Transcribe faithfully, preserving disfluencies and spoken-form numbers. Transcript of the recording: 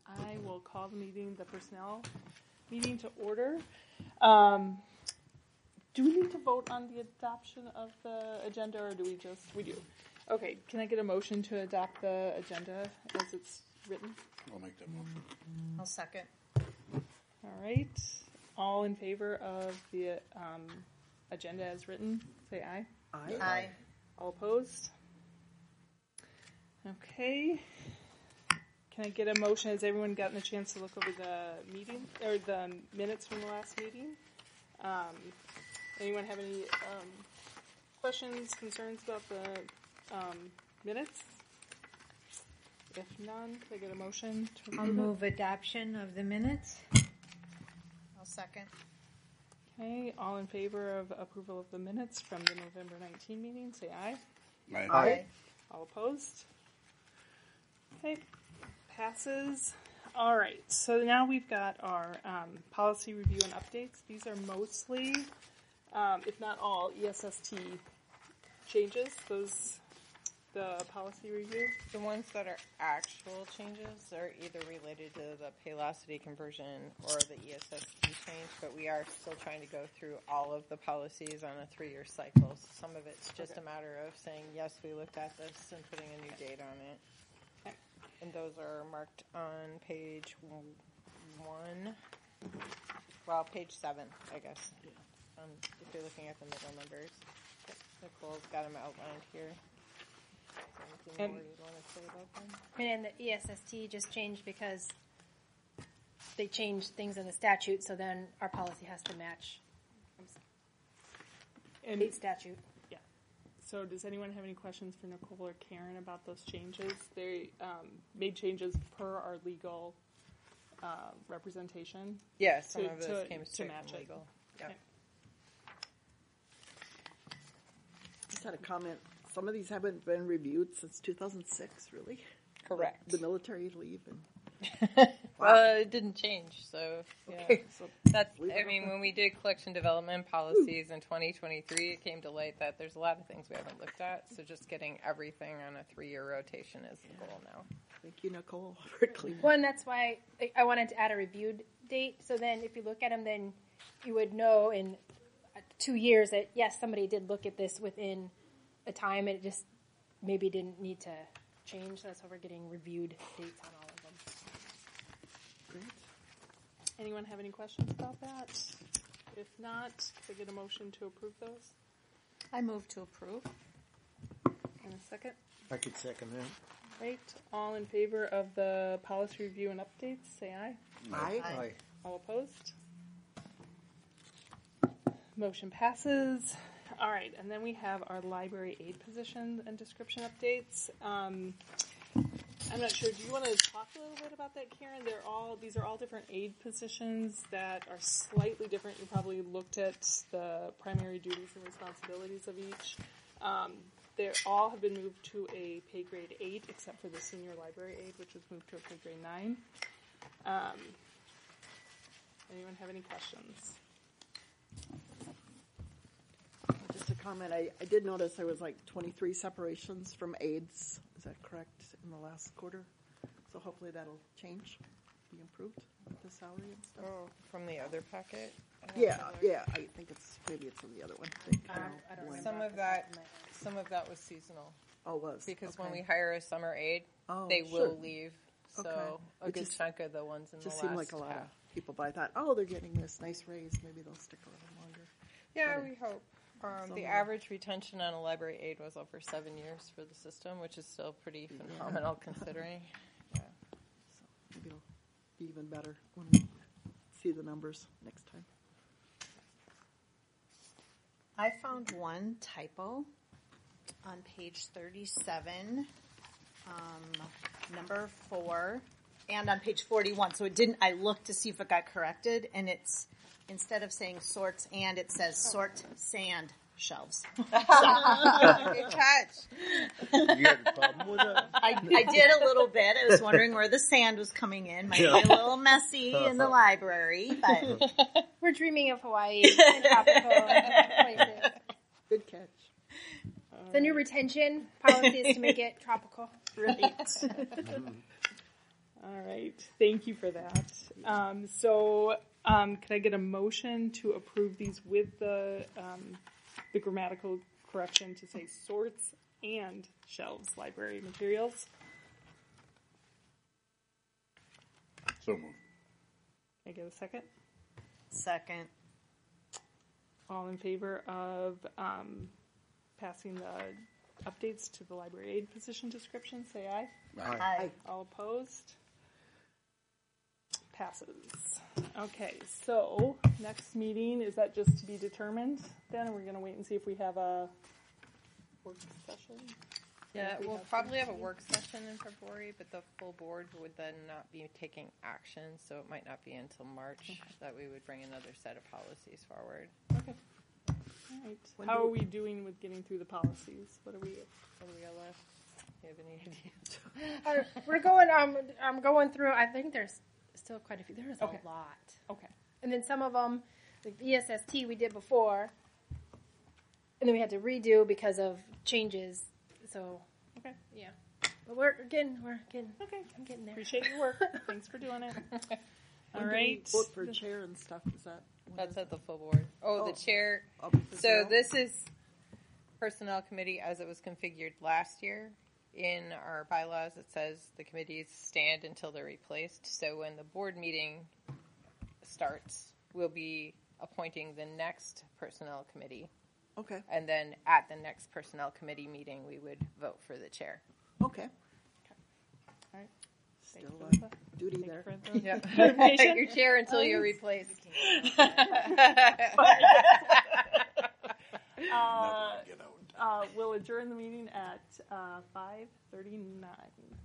I will call the meeting, the personnel meeting to order. Um, do we need to vote on the adoption of the agenda, or do we just, we do? Okay, can I get a motion to adopt the agenda as it's written? I'll make that motion. I'll second. All right. All in favor of the um, agenda as written, say aye. Aye. Aye. All opposed? Okay. Can I get a motion? Has everyone gotten a chance to look over the meeting or the minutes from the last meeting? Um, anyone have any um, questions, concerns about the um, minutes? If none, can I get a motion to I'll approve move adoption of the minutes. I'll second. Okay, all in favor of approval of the minutes from the November nineteenth meeting, say aye. Aye. Aye. All opposed? Okay, passes. All right, so now we've got our um, policy review and updates. These are mostly, um, if not all, E S S T changes, those, the policy review. The ones that are actual changes are either related to the Paylocity conversion or the E S S T change, but we are still trying to go through all of the policies on a three-year cycle. So some of it's just Okay. a matter of saying, yes, we looked at this and putting a new date on it. Okay. And those are marked on page one, well, page seven, I guess, um, if you're looking at the middle numbers. Nicole's got them outlined here. Anything And- more you'd want to say about them? And the E S S T just changed because they changed things in the statute, so then our policy has to match And state statute. yeah. So does anyone have any questions for Nicole or Karen about those changes? They um, made changes per our legal uh, representation. Yeah, some To- of those to- came to straight match from it. legal. Yeah. Okay. Just had a comment. Some of these haven't been reviewed since two thousand six, really. Correct. The military leave and Well, it didn't change, so yeah. okay. So That's. Leave I it mean, open. when we did collection development policies in twenty twenty-three, it came to light that there's a lot of things we haven't looked at. So just getting everything on a three-year rotation is the goal now. thank you, Nicole, for cleaning. Well, and that's why I- I wanted to add a reviewed date, so then if you look at them, then you would know in uh, two years that, yes, somebody did look at this within a time, and it just maybe didn't need to change. That's why we're getting reviewed dates on all of them. Great. Anyone have any questions about that? If not, could I get a motion to approve those? I move to approve. In a second. I could second that. Right. All in favor of the policy review and updates, say aye. Aye. Aye. All opposed? Motion passes. All right, and then we have our library aid position and description updates. Um, I'm not sure. Do you want to talk a little bit about that, Karen? They're all these are all different aid positions that are slightly different. You probably looked at the primary duties and responsibilities of each. Um, they all have been moved to a pay grade eight, except for the senior library aid, which was moved to a pay grade nine. Um, anyone have any questions? Just a comment. I, I did notice there was like twenty-three separations from aides. Is that correct in the last quarter? So hopefully that'll change, be improved with the salary and stuff. Oh, from the other packet. I don't Yeah, know. yeah. I think it's maybe it's in the other one. I think, Um, I don't blend. Some remember of off the top that, of my head. some of that was seasonal Oh, it was because okay. when we hire a summer aide, oh, they sure. will leave. So Okay. a It good just- chunk of the ones in the Just last seemed like a lot half. of people. But I thought, oh, they're getting this nice raise. Maybe they'll stick around longer. Yeah, Okay. we hope. Um, Some the of average retention on a library aide was over seven years for the system, which is still pretty phenomenal considering. Yeah. So maybe it'll be even better when we see the numbers next time. I found one typo on page thirty-seven, um, number four, and on page forty-one. So it didn't, I looked to see if it got corrected, and it's, instead of saying sorts and, it says sort sand shelves. Good catch. You had a problem with that? I, I did a little bit. I was wondering where the sand was coming in. Might be a little messy in the library, but We're dreaming of Hawaii and tropical places. Good catch. The new retention policy is to make it tropical. right. All right. Thank you for that. Um, so, um, could I get a motion to approve these with the um, the grammatical correction to say sorts and shelves library materials? So moved. Can I get a second? Second. All in favor of um, passing the updates to the library aid position description, say aye. Aye. All opposed? Passes. Okay, so next meeting, is that just to be determined then? Are we going to wait and see if we have a work session? Yeah, If we we'll have probably have a something? work session in February, but the full board would then not be taking action, so it might not be until March that we would bring another set of policies forward. Okay. All right. When How do- are we doing with getting through the policies? What are we? What do we got left? Do you have any ideas? Uh, we're going. Um, I'm going through. I think there's still quite a few. There's Okay. a lot, Okay. and then some of them, like the E S S T, we did before, and then we had to redo because of changes. So Okay. yeah, but we're getting. We're getting. Okay. I'm getting there. Appreciate your work. Thanks for doing it. All When do we right. Vote for chair and stuff. Is that? when That's is- at the full board. Oh, Oh. the chair. I'll be for So Cheryl? this is personnel committee as it was configured last year. In our bylaws, it says the committees stand until they're replaced. So when the board meeting starts, we'll be appointing the next personnel committee. Okay. And then at the next personnel committee meeting, we would vote for the chair. Okay. All right. Still Thanks for uh, the- duty thanks there. for the Yeah. clarification. Your chair until you're replaced. Uh, Get out. uh, we'll adjourn the meeting at uh, five thirty-nine.